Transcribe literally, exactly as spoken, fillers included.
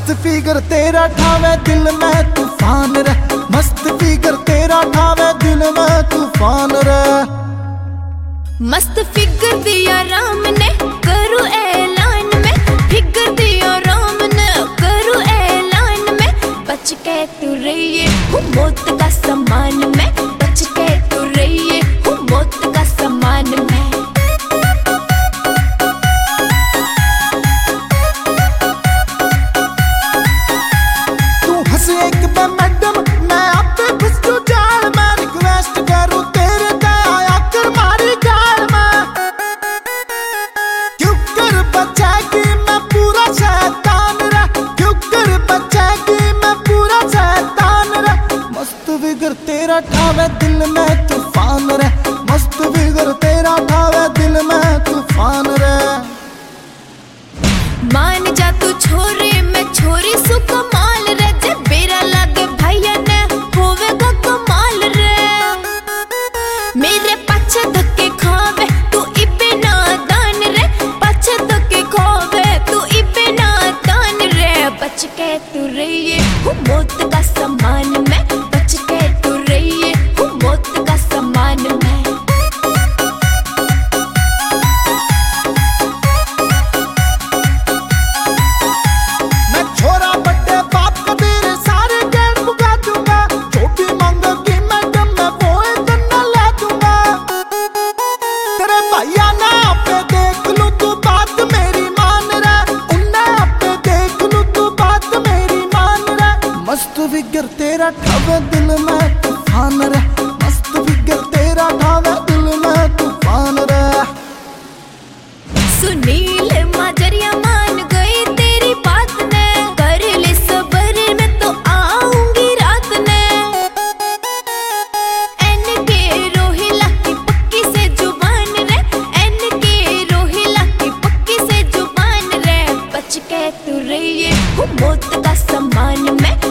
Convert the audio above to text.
मस्त फिगर तेरा ठावे दिल में तूफान रे, मस्त फिगर तेरा ठावे दिल में तूफान रे। मस्त फिगर दिया राम ने करूँ ऐलान में, फिगर दिया राम ने करूँ ऐलान में। बच के तू रहिए हूँ मौत का समान में, बच के तू रहिए हूँ मौत का समान में। फिगर तेरा ठावे दिल में तूफान रे, मस्त फिगर तेरा ठावे दिल में तूफान रे। मान जा तू छोरे मैं छोरी सु कमाल रे, जे बेरा लागे भैया ने होवेगा कमाल रे। मेरे पाछे धक्के खावे तू इबे नादान रे, पाछे धक्के खावे तू इबे नादान रे। बच के तू रहिए हूँ मौत का समान में, बच के तू रहिए हूँ मौत का समान में। मैं छोरा बड़े बाप का तेरे सारे गेम पुगा दूंगा, जो भी मांगोगी मैडम मैं वो इतना ला दूंगा। तेरे भैया ना पे देख लूं तू बात मेरी मान रे, उन्हें पे देख लूं तू बात मेरी मान रे। मस्त फिगर तेरा ठावे दिल में तूफान रे, मस्त फिगर तेरा ठावे दिल में तूफान रे। सुनील माजरिया मान गई तेरी बात ने, कर ले सबर में तो आऊंगी रात ने। एन के रोहिला की पक्की से जुबान रे, एन के रोहिला की पक्की से जुबान रे। बच के तू रहिए हूँ मौत का समान में,